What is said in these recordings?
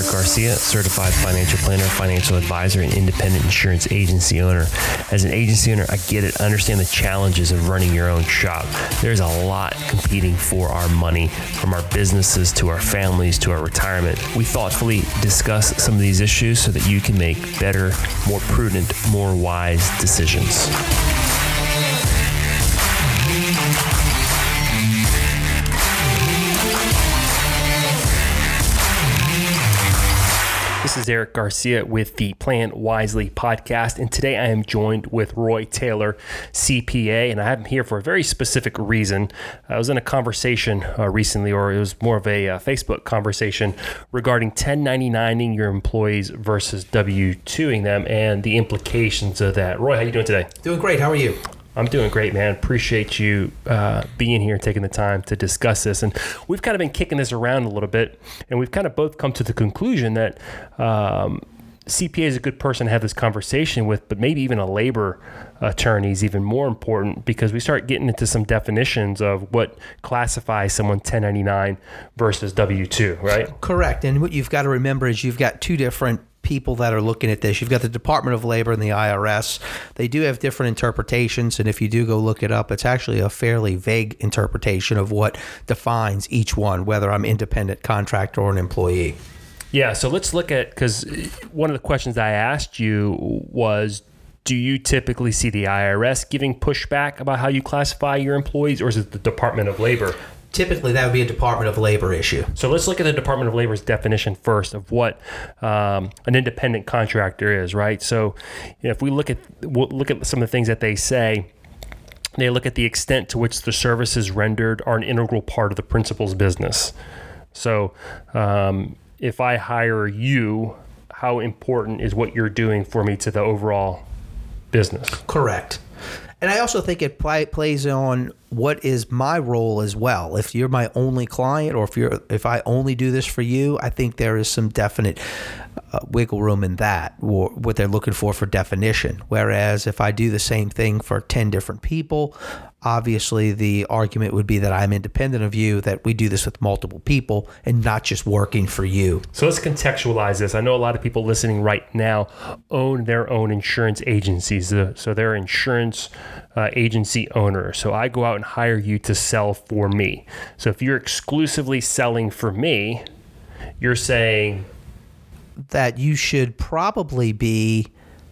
Garcia, certified financial planner, financial advisor, and independent insurance agency owner. As an agency owner, I get it. I understand the challenges of running your own shop. There's a lot competing for our money, from our businesses to our families to our retirement. We thoughtfully discuss some of these issues so that you can make better, more prudent, more wise decisions. This is Eric Garcia with the Plan Wisely podcast, and today I am joined with Roy Taylor, CPA, and I have him here for a very specific reason. I was in a conversation recently, or it was more of a Facebook conversation regarding 1099ing your employees versus W-2ing them and the implications of that. Roy, how you doing today? Doing great. How are you? I'm doing great, man. Appreciate you being here and taking the time to discuss this. And we've kind of been kicking this around a little bit, and we've kind of both come to the conclusion that CPA is a good person to have this conversation with, but maybe even a labor attorney is even more important, because we start getting into some definitions of what classifies someone 1099 versus W-2, right? Correct. And what you've got to remember is you've got two different people that are looking at this. You've got the Department of Labor and the IRS. They do have different interpretations, and if you do go look it up, it's actually a fairly vague interpretation of what defines each one, whether I'm independent contractor or an employee. Yeah, so let's look at, because one of the questions I asked you was, do you typically see the IRS giving pushback about how you classify your employees, or is it the Department of Labor? Typically, that would be a Department of Labor issue. So let's look at the Department of Labor's definition first of what an independent contractor is, right? So, if we look at some of the things that they say, they look at the extent to which the services rendered are an integral part of the principal's business. So, if I hire you, how important is what you're doing for me to the overall business? Correct. And I also think it plays on what is my role as well. If you're my only client, or if I only do this for you, I think there is some definite wiggle room in that, or what they're looking for definition. Whereas if I do the same thing for 10 different people, obviously the argument would be that I'm independent of you, that we do this with multiple people and not just working for you. So let's contextualize this. I know a lot of people listening right now own their own insurance agencies. So they're insurance agency owners. So I go out and hire you to sell for me. So if you're exclusively selling for me, you're saying that you should probably be.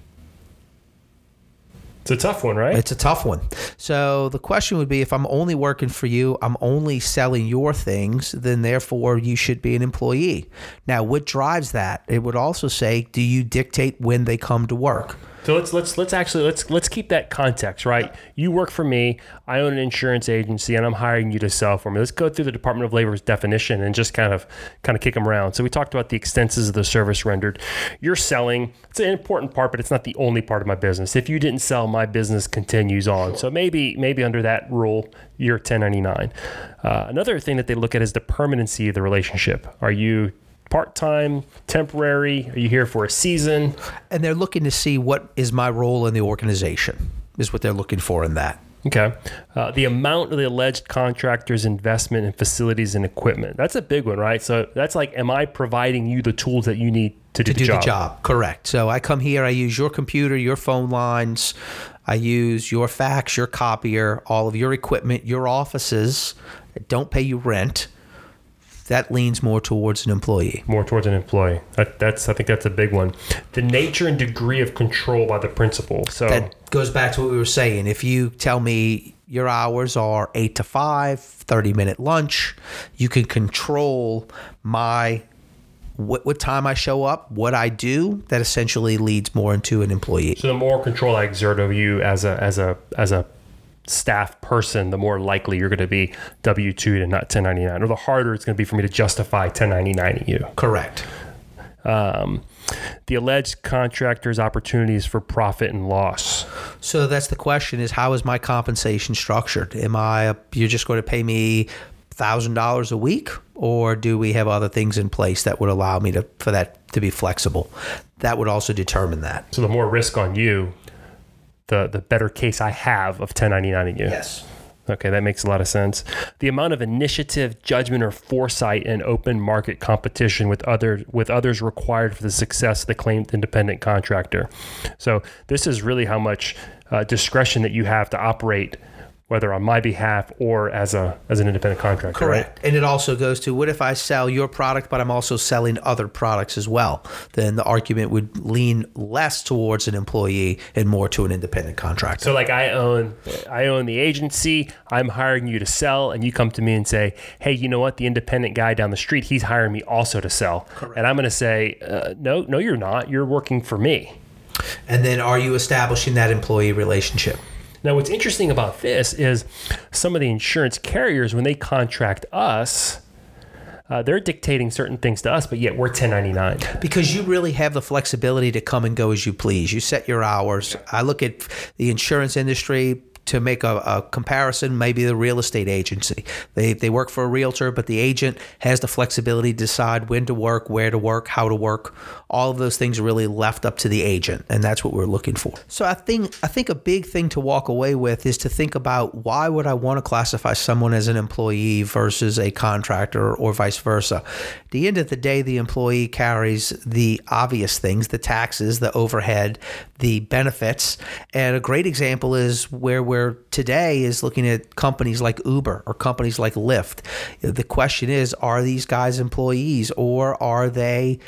It's a tough one, right? It's a tough one. So the question would be, if I'm only working for you, I'm only selling your things, then therefore you should be an employee. Now, what drives that? It would also say, do you dictate when they come to work? So let's keep that context, right? You work for me, I own an insurance agency, and I'm hiring you to sell for me. Let's go through the Department of Labor's definition and just kind of kick them around. So we talked about the extenses of the service rendered. You're selling. It's an important part, but it's not the only part of my business. If you didn't sell, my business continues on. So maybe under that rule, you're 1099. Another thing that they look at is the permanency of the relationship. Are you part-time, temporary? Are you here for a season? And they're looking to see what is my role in the organization, is what they're looking for in that. Okay. The amount of the alleged contractor's investment in facilities and equipment. That's a big one, right? So that's like, am I providing you the tools that you need to do the job? Correct. So I come here, I use your computer, your phone lines, I use your fax, your copier, all of your equipment, your offices. I don't pay you rent. That leans more towards an employee. More towards an employee. I think that's a big one. The nature and degree of control by the principal. So that goes back to what we were saying. If you tell me your hours are 8 to 5, 30-minute lunch, you can control what time I show up, what I do. That essentially leads more into an employee. So the more control I exert over you as a staff person, the more likely you're going to be W-2 and not 1099, or the harder it's going to be for me to justify 1099ing you. Correct. The alleged contractor's opportunities for profit and loss. So that's the question: is how is my compensation structured? You're just going to pay me $1,000 a week, or do we have other things in place that would allow me for that to be flexible? That would also determine that. So the more risk on you, the better case I have of 1099ing you. Yes. Okay, that makes a lot of sense. The amount of initiative, judgment, or foresight in open market competition with others required for the success of the claimed independent contractor. So this is really how much discretion that you have to operate, whether on my behalf or as an independent contractor. Correct. Right? And it also goes to, what if I sell your product, but I'm also selling other products as well? Then the argument would lean less towards an employee and more to an independent contractor. So like I own the agency, I'm hiring you to sell, and you come to me and say, hey, you know what? The independent guy down the street, he's hiring me also to sell. Correct. And I'm going to say, no, you're not. You're working for me. And then are you establishing that employee relationship? Now, what's interesting about this is some of the insurance carriers, when they contract us, they're dictating certain things to us, but yet we're 1099. Because you really have the flexibility to come and go as you please. You set your hours. I look at the insurance industry, to make a comparison, maybe the real estate agency. They work for a realtor, but the agent has the flexibility to decide when to work, where to work, how to work. All of those things are really left up to the agent, and that's what we're looking for. So I think a big thing to walk away with is to think about, why would I want to classify someone as an employee versus a contractor, or vice versa? At the end of the day, the employee carries the obvious things, the taxes, the overhead, the benefits. And a great example is where we're today is looking at companies like Uber or companies like Lyft. The question is, are these guys employees, or are they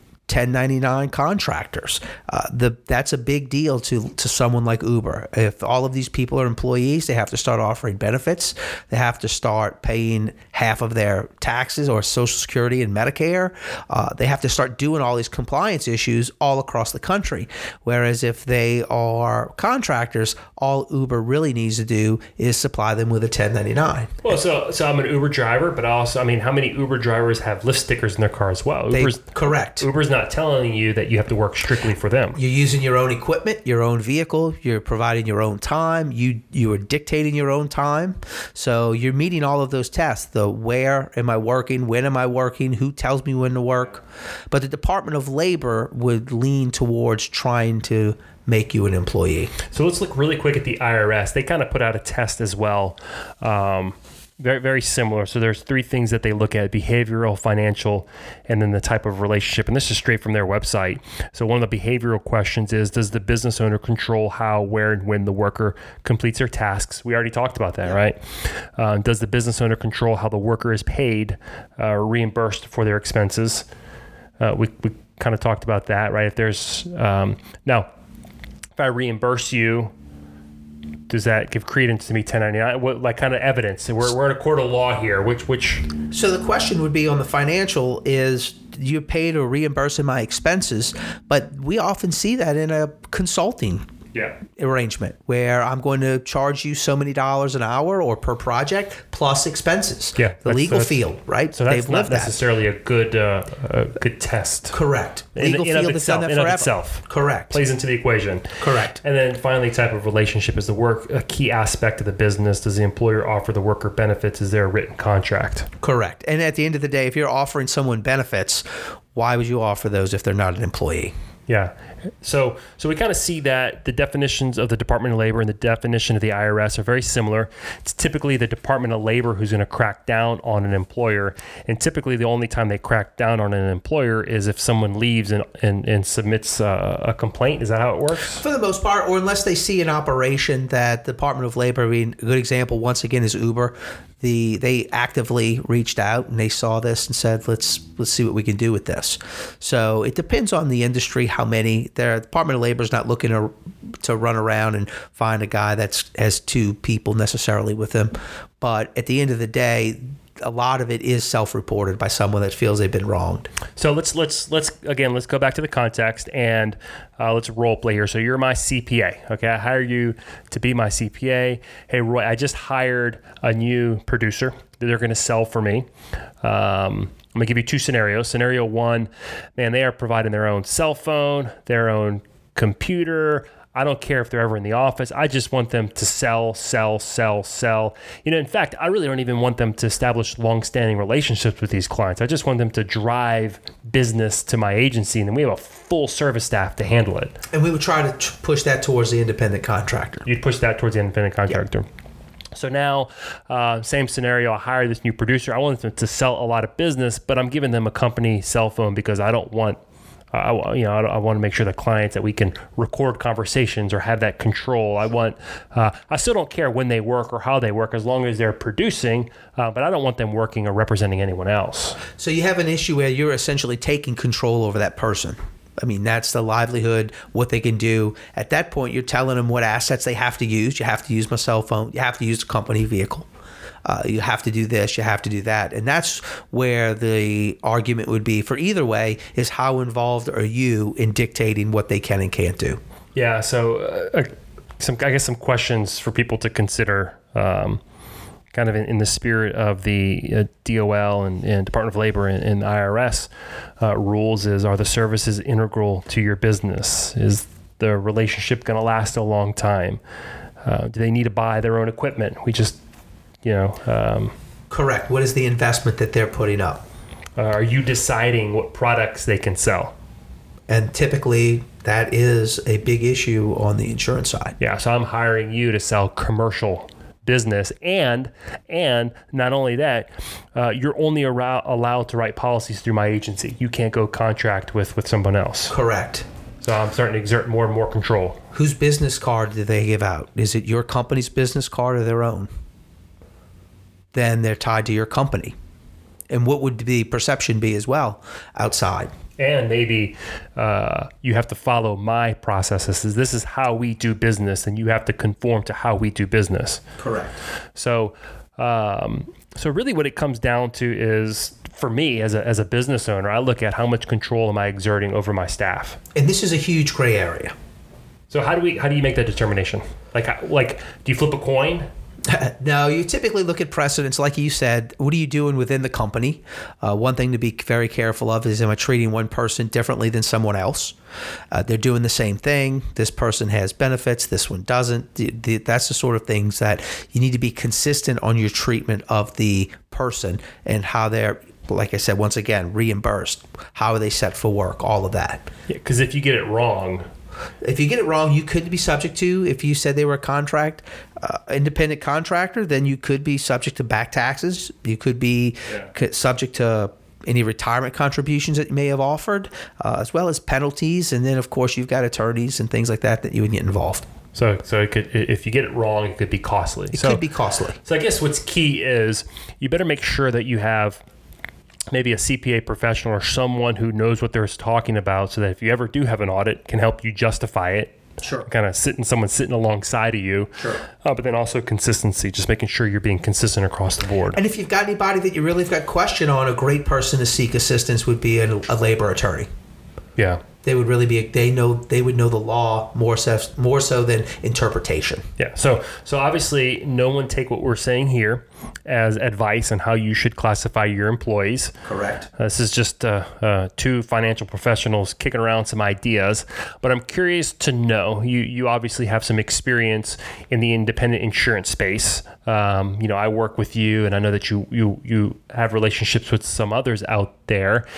1099 contractors? That's a big deal to someone like Uber. If all of these people are employees, they have to start offering benefits. They have to start paying half of their taxes or Social Security and Medicare. They have to start doing all these compliance issues all across the country. Whereas if they are contractors, all Uber really needs to do is supply them with a 1099. Well, so I'm an Uber driver, but also, how many Uber drivers have Lyft stickers in their car as well? Correct. Uber's not telling you that you have to work strictly for them. You're using your own equipment, your own vehicle. You're providing your own time. You are dictating your own time. So you're meeting all of those tests. The where am I working? When am I working? Who tells me when to work? But the Department of Labor would lean towards trying to make you an employee. So let's look really quick at the IRS. They kind of put out a test as well. Very, very similar. So there's three things that they look at: behavioral, financial, and then the type of relationship. And this is straight from their website. So one of the behavioral questions is, does the business owner control how, where, and when the worker completes their tasks? We already talked about that, right? Does the business owner control how the worker is paid or reimbursed for their expenses? We kind of talked about that, right? If there's now, if I reimburse you, does that give credence to me 1099? What kind of evidence? We're in a court of law here. Which? So the question would be on the financial is, you paid or reimbursing my expenses, but we often see that in a consulting arrangement where I'm going to charge you so many dollars an hour or per project plus expenses. Yeah, the legal field, right? So that's not necessarily a good test. Correct. Legal field has done that forever. Itself. Correct. Plays into the equation. Correct. And then finally, type of relationship. Is the work a key aspect of the business? Does the employer offer the worker benefits? Is there a written contract? Correct. And at the end of the day, if you're offering someone benefits, why would you offer those if they're not an employee? Yeah. So we kind of see that the definitions of the Department of Labor and the definition of the IRS are very similar. It's typically the Department of Labor who's going to crack down on an employer. And typically the only time they crack down on an employer is if someone leaves and submits a complaint. Is that how it works? For the most part, or unless they see an operation that the Department of Labor, a good example once again is Uber. They actively reached out and they saw this and said, let's see what we can do with this. So it depends on the industry, how many. The Department of Labor is not looking to run around and find a guy that has two people necessarily with him. But at the end of the day, a lot of it is self-reported by someone that feels they've been wronged. So let's go back to the context and let's role play here. So you're my CPA, okay? I hire you to be my CPA. Hey, Roy, I just hired a new producer that they're going to sell for me. I'm going to give you two scenarios. Scenario one, man, they are providing their own cell phone, their own computer. I don't care if they're ever in the office. I just want them to sell. In fact, I really don't even want them to establish long-standing relationships with these clients. I just want them to drive business to my agency, and then we have a full service staff to handle it. And we would try to push that towards the independent contractor. You'd push that towards the independent contractor. Yep. So now, same scenario, I hire this new producer. I want them to sell a lot of business, but I'm giving them a company cell phone because I don't want, I want to make sure the clients that we can record conversations or have that control. I still don't care when they work or how they work as long as they're producing, but I don't want them working or representing anyone else. So you have an issue where you're essentially taking control over that person. I mean, that's the livelihood, what they can do. At that point, you're telling them what assets they have to use. You have to use my cell phone. You have to use the company vehicle. You have to do this. You have to do that. And that's where the argument would be for either way is how involved are you in dictating what they can and can't do? Yeah. So some questions for people to consider kind of in the spirit of the DOL and Department of Labor and IRS rules are the services integral to your business? Is the relationship going to last a long time? Do they need to buy their own equipment? Correct. What is the investment that they're putting up? Are you deciding what products they can sell? And typically that is a big issue on the insurance side. Yeah. So I'm hiring you to sell commercial business, and not only that, you're only allowed to write policies through my agency. You can't go contract with someone else. Correct. So I'm starting to exert more and more control. Whose business card do they give out? Is it your company's business card or their own? Then they're tied to your company. And what would the perception be as well outside? And maybe you have to follow my processes. This is how we do business, and you have to conform to how we do business. Correct. So really what it comes down to is, for me as a business owner, I look at how much control am I exerting over my staff. And this is a huge gray area. So how do you make that determination? Like do you flip a coin? No, you typically look at precedents. Like you said, what are you doing within the company? One thing to be very careful of is, am I treating one person differently than someone else? They're doing the same thing. This person has benefits. This one doesn't. That's the sort of things that you need to be consistent on your treatment of the person and how they're, like I said, once again, reimbursed. How are they set for work? All of that. Yeah, because if you get it wrong... If you get it wrong, you could be subject to, if you said they were a independent contractor, then you could be subject to back taxes. You could be subject to any retirement contributions that you may have offered, as well as penalties. And then, of course, you've got attorneys and things like that you would get involved. So it could, if you get it wrong, it could be costly. It could be costly. So I guess what's key is you better make sure that you have maybe a CPA professional or someone who knows what they're talking about, so that if you ever do have an audit, can help you justify it. Sure. Kind of someone sitting alongside of you. Sure. But then also consistency, just making sure you're being consistent across the board. And if you've got anybody that you really have got question on, a great person to seek assistance would be a labor attorney. Yeah. They would really be. They would know the law more so than interpretation. Yeah. So obviously, no one take what we're saying here as advice on how you should classify your employees. Correct. This is just two financial professionals kicking around some ideas. But I'm curious to know, you obviously have some experience in the independent insurance space. I work with you, and I know that you have relationships with some others out there.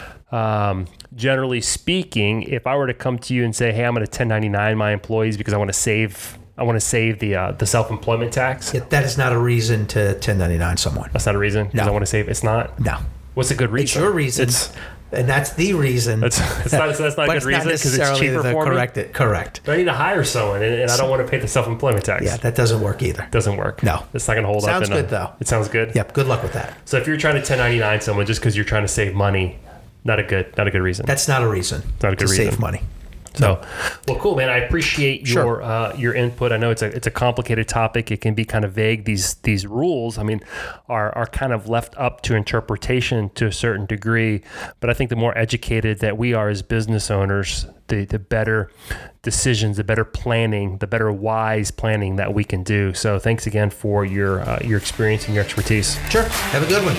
Generally speaking, if I were to come to you and say, "Hey, I'm going to 1099 my employees because I want to save the self-employment tax," that is not a reason to 1099 someone. That's not a reason. Because No. I want to save. It's not. No. What's a good reason? It's your reason, and that's the reason. That's not a good reason because it's cheaper for me. Correct. But I need to hire someone, and I don't want to pay the self-employment tax. Yeah, that doesn't work either. Doesn't work. No. It's not going to hold up. Sounds good though. It sounds good. Yep. Good luck with that. So if you're trying to 1099 someone just because you're trying to save money, not a good reason. That's not a reason. Not a good reason. Save money. So, well, cool, man. I appreciate your input. I know it's a complicated topic. It can be kind of vague. These rules, I mean, are kind of left up to interpretation to a certain degree. But I think the more educated that we are as business owners, the better decisions, the better planning, the better wise planning that we can do. So, thanks again for your experience and your expertise. Sure. Have a good one.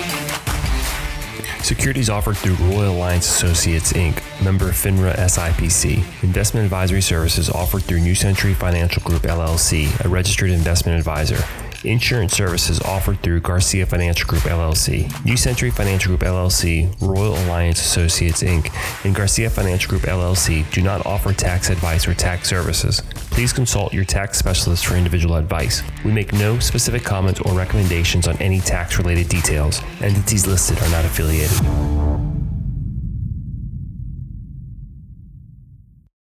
Securities offered through Royal Alliance Associates, Inc., member FINRA SIPC. Investment advisory services offered through New Century Financial Group, LLC, a registered investment advisor. Insurance services offered through Garcia Financial Group, LLC, New Century Financial Group, LLC, Royal Alliance Associates, Inc., and Garcia Financial Group, LLC do not offer tax advice or tax services. Please consult your tax specialist for individual advice. We make no specific comments or recommendations on any tax-related details. Entities listed are not affiliated.